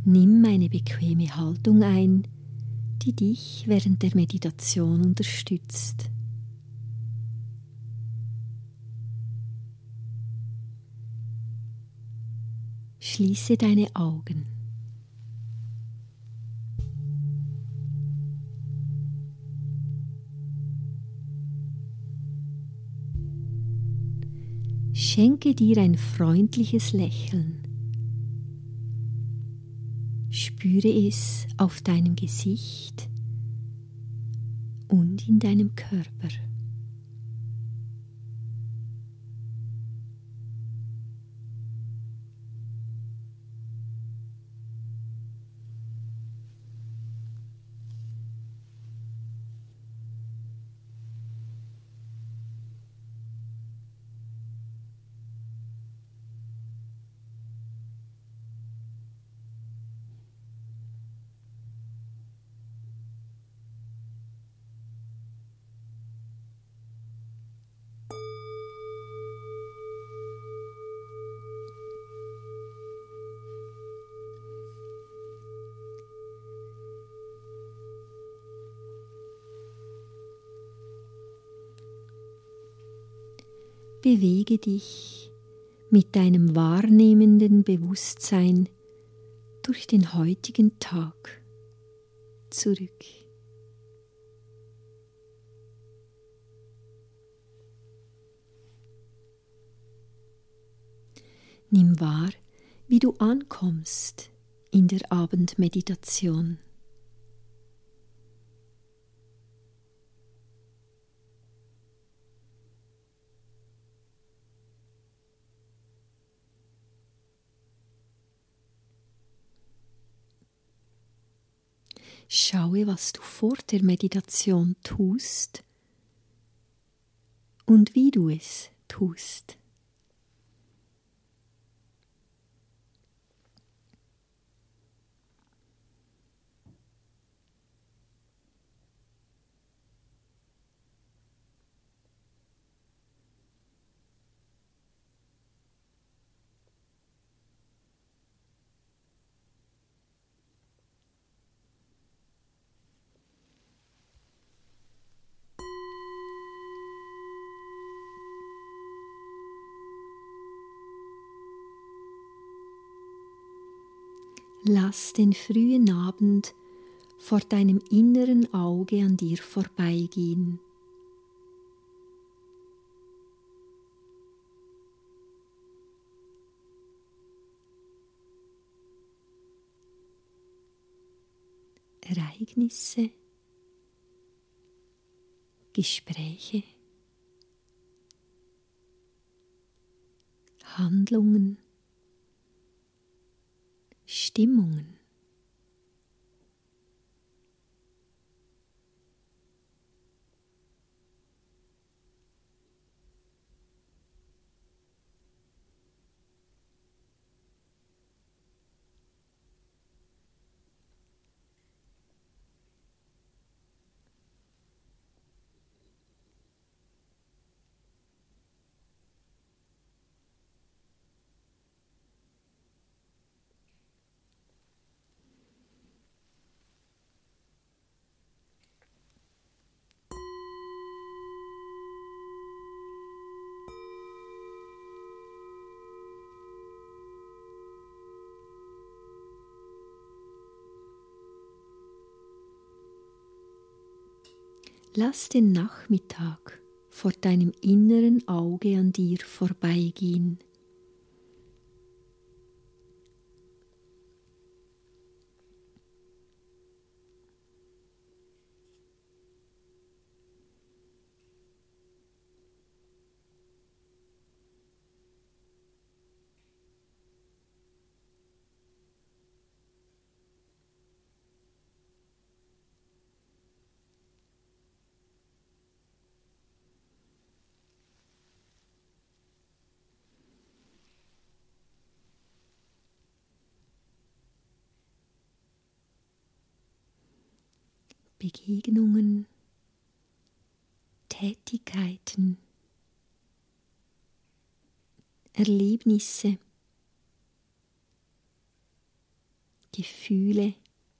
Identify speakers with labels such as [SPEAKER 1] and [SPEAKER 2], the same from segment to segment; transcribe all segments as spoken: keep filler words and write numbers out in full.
[SPEAKER 1] Nimm eine bequeme Haltung ein, die dich während der Meditation unterstützt. Schließe deine Augen. Schenke dir ein freundliches Lächeln. Spüre es auf deinem Gesicht und in deinem Körper. Bewege dich mit deinem wahrnehmenden Bewusstsein durch den heutigen Tag zurück. Nimm wahr, wie du ankommst in der Abendmeditation. Schaue, was du vor der Meditation tust und wie du es tust. Lass den frühen Abend vor deinem inneren Auge an dir vorbeigehen. Ereignisse, Gespräche, Handlungen, Stimmungen. Lass den Nachmittag vor deinem inneren Auge an dir vorbeigehen. Begegnungen, Tätigkeiten, Erlebnisse, Gefühle,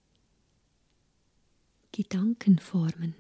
[SPEAKER 1] Gedanken formen.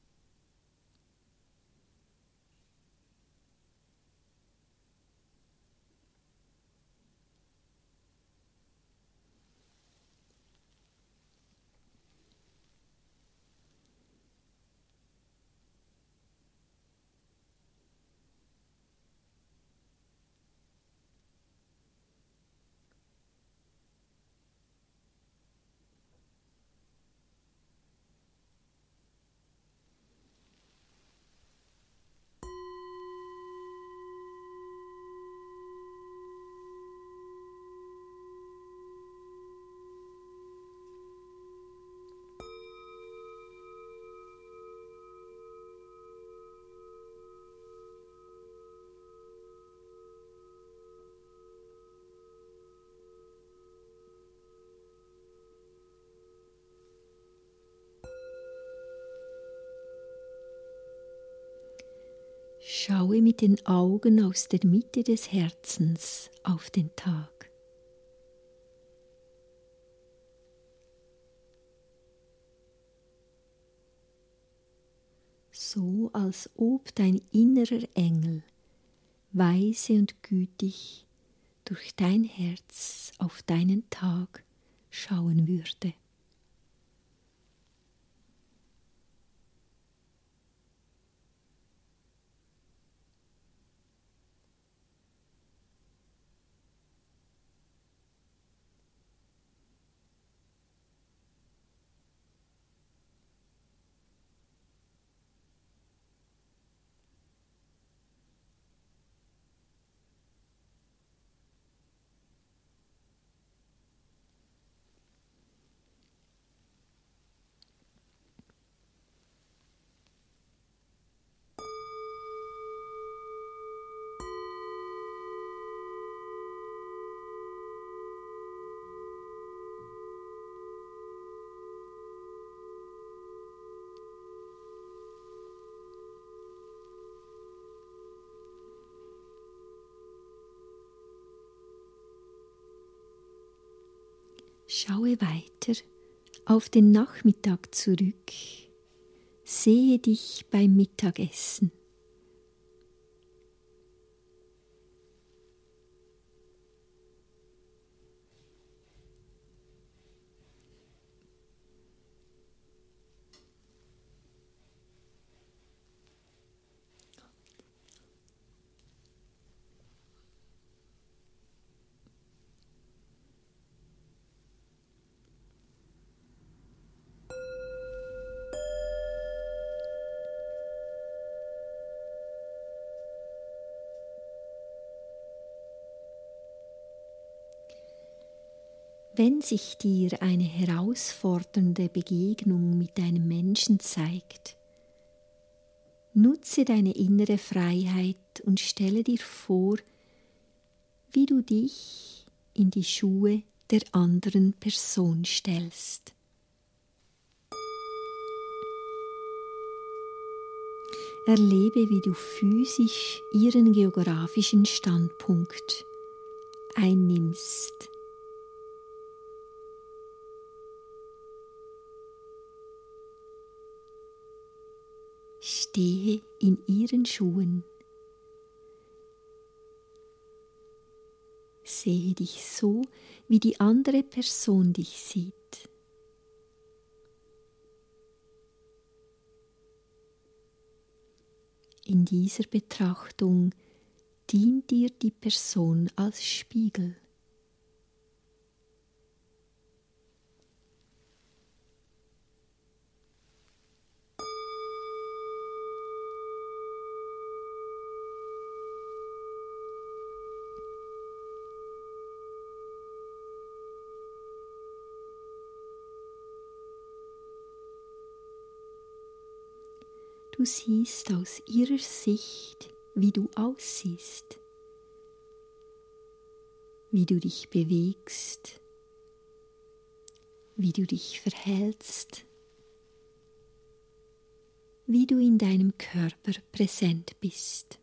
[SPEAKER 1] Schaue mit den Augen aus der Mitte des Herzens auf den Tag. So als ob dein innerer Engel weise und gütig durch dein Herz auf deinen Tag schauen würde. Schaue weiter auf den Nachmittag zurück, sehe dich beim Mittagessen. Wenn sich dir eine herausfordernde Begegnung mit einem Menschen zeigt, nutze deine innere Freiheit und stelle dir vor, wie du dich in die Schuhe der anderen Person stellst. Erlebe, wie du physisch ihren geografischen Standpunkt einnimmst. Stehe in ihren Schuhen. Sehe dich so, wie die andere Person dich sieht. In dieser Betrachtung dient dir die Person als Spiegel. Du siehst aus ihrer Sicht, wie du aussiehst, wie du dich bewegst, wie du dich verhältst, wie du in deinem Körper präsent bist.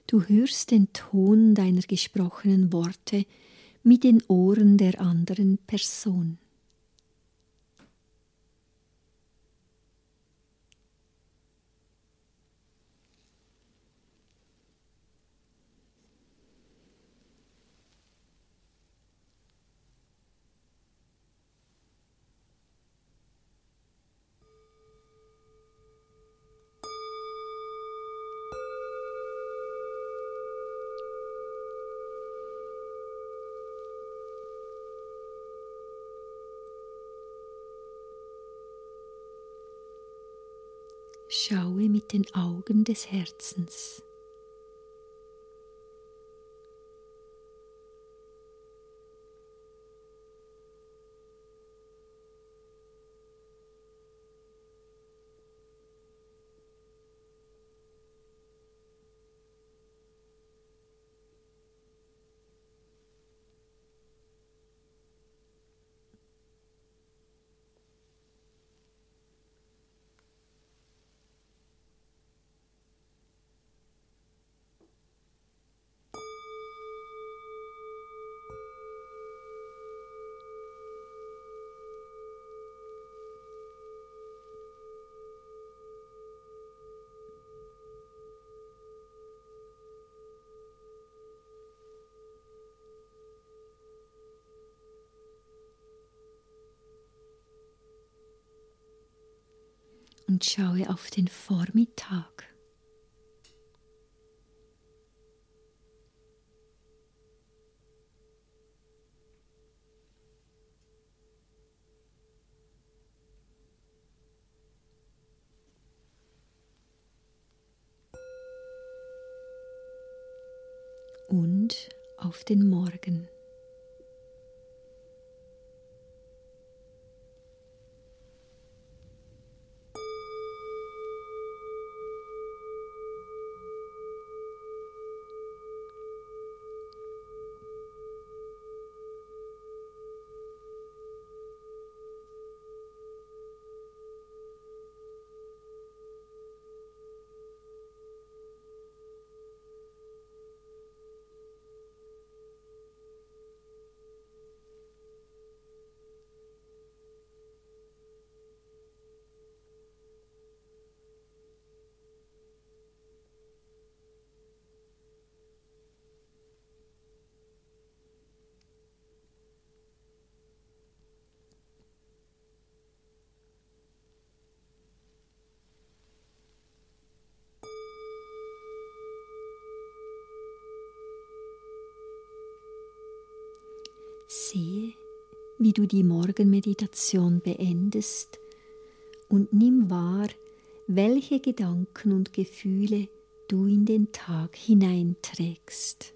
[SPEAKER 1] Du hörst den Ton deiner gesprochenen Worte mit den Ohren der anderen Person. Schaue mit den Augen des Herzens. Und schaue auf den Vormittag. Und auf den Morgen. Sehe, wie du die Morgenmeditation beendest und nimm wahr, welche Gedanken und Gefühle du in den Tag hineinträgst.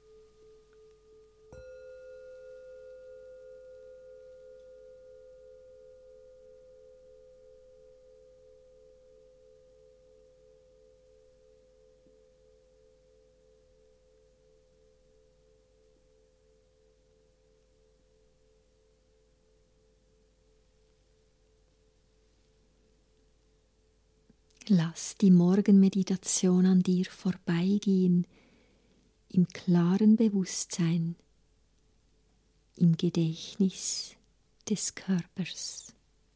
[SPEAKER 1] Lass die Morgenmeditation an dir vorbeigehen, im klaren Bewusstsein, im Gedächtnis des Körpers.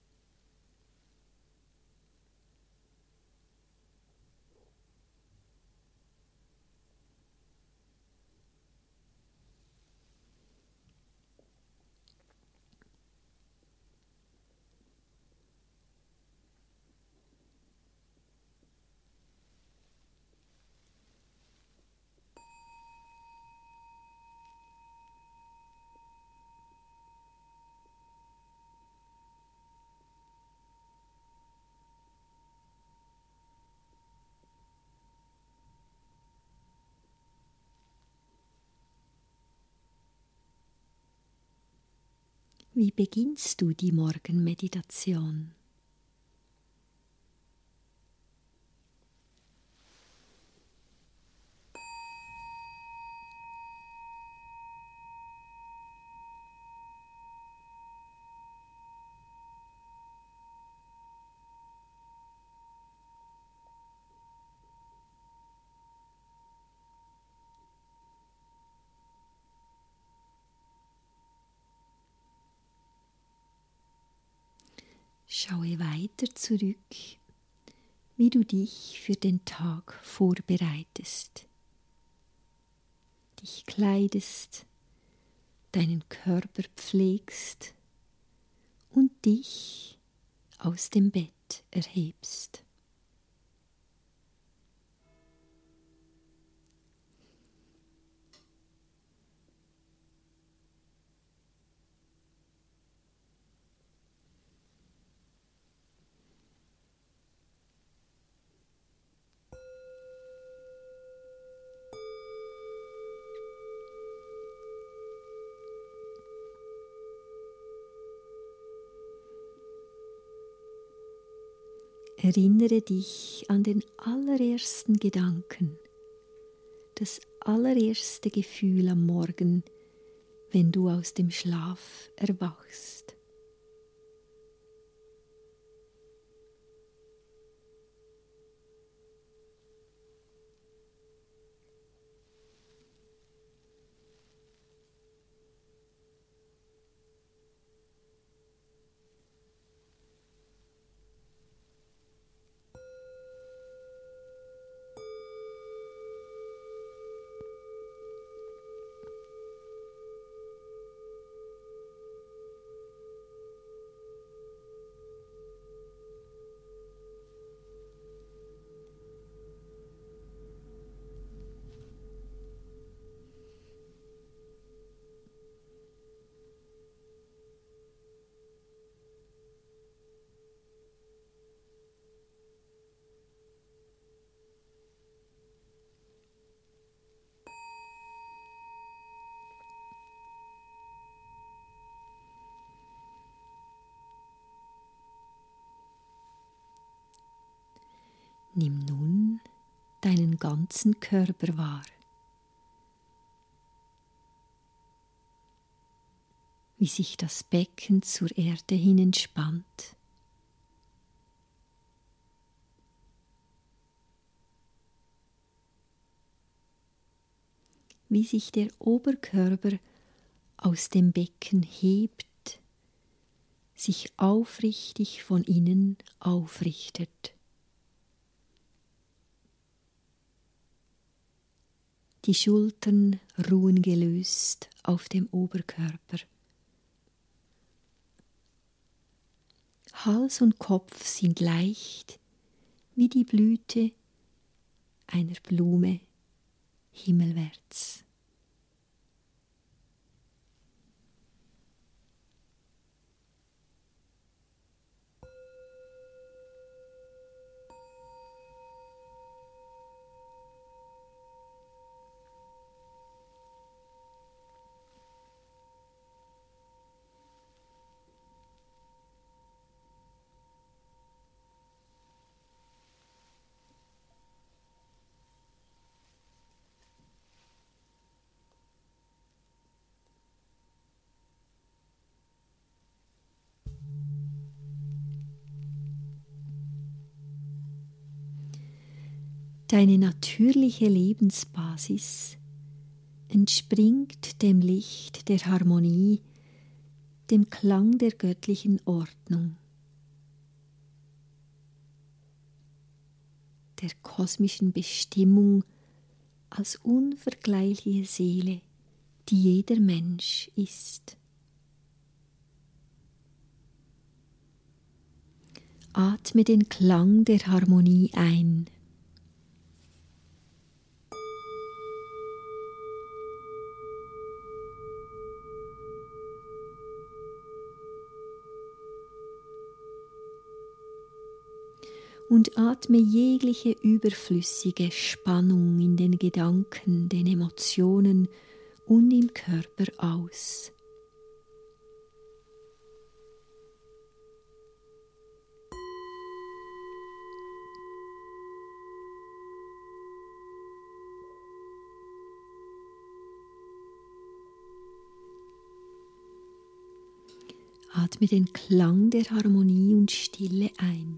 [SPEAKER 1] Wie beginnst du die Morgenmeditation? Schaue weiter zurück, wie du dich für den Tag vorbereitest, dich kleidest, deinen Körper pflegst und dich aus dem Bett erhebst. Erinnere dich an den allerersten Gedanken, das allererste Gefühl am Morgen, wenn du aus dem Schlaf erwachst. Nimm nun deinen ganzen Körper wahr, wie sich das Becken zur Erde hin entspannt. Wie sich der Oberkörper aus dem Becken hebt, sich aufrichtig von innen aufrichtet. Die Schultern ruhen gelöst auf dem Oberkörper. Hals und Kopf sind leicht wie die Blüte einer Blume himmelwärts. Deine natürliche Lebensbasis entspringt dem Licht der Harmonie, dem Klang der göttlichen Ordnung, der kosmischen Bestimmung als unvergleichliche Seele, die jeder Mensch ist. Atme den Klang der Harmonie ein. Und atme jegliche überflüssige Spannung in den Gedanken, den Emotionen und im Körper aus. Atme den Klang der Harmonie und Stille ein.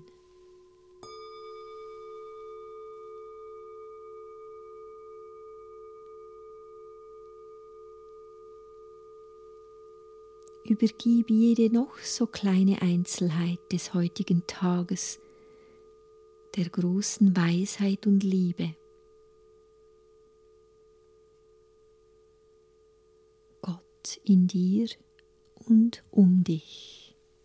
[SPEAKER 1] Übergib jede noch so kleine Einzelheit des heutigen Tages der großen Weisheit und Liebe. Gott in dir und um dich.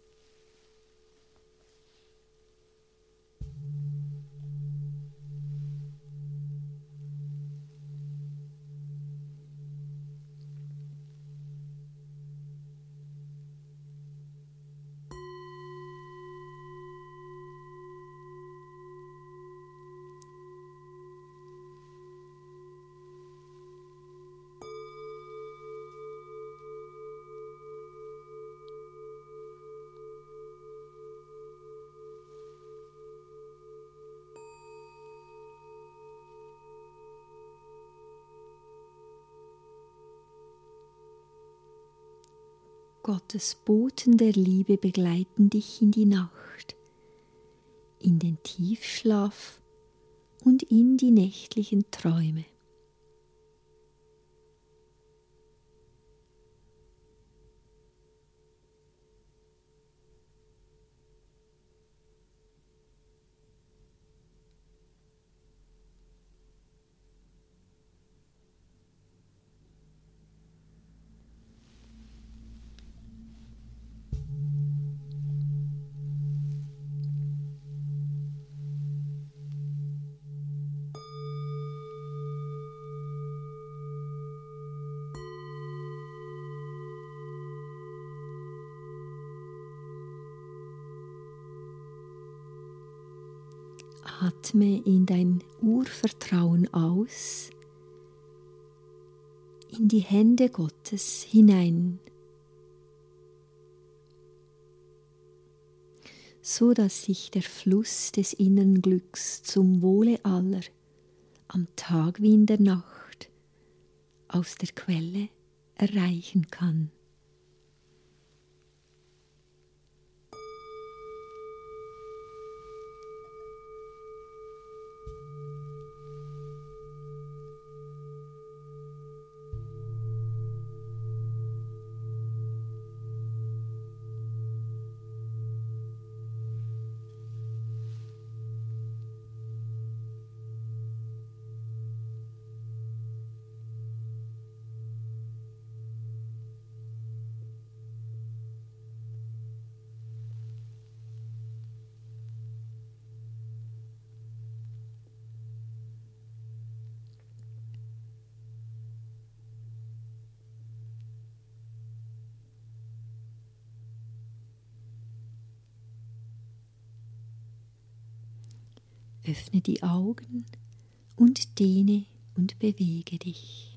[SPEAKER 1] Gottes Boten der Liebe begleiten dich in die Nacht, in den Tiefschlaf und in die nächtlichen Träume. Atme in dein Urvertrauen aus, in die Hände Gottes hinein, so dass sich der Fluss des inneren Glücks zum Wohle aller, am Tag wie in der Nacht, aus der Quelle erreichen kann. Öffne die Augen und dehne und bewege dich.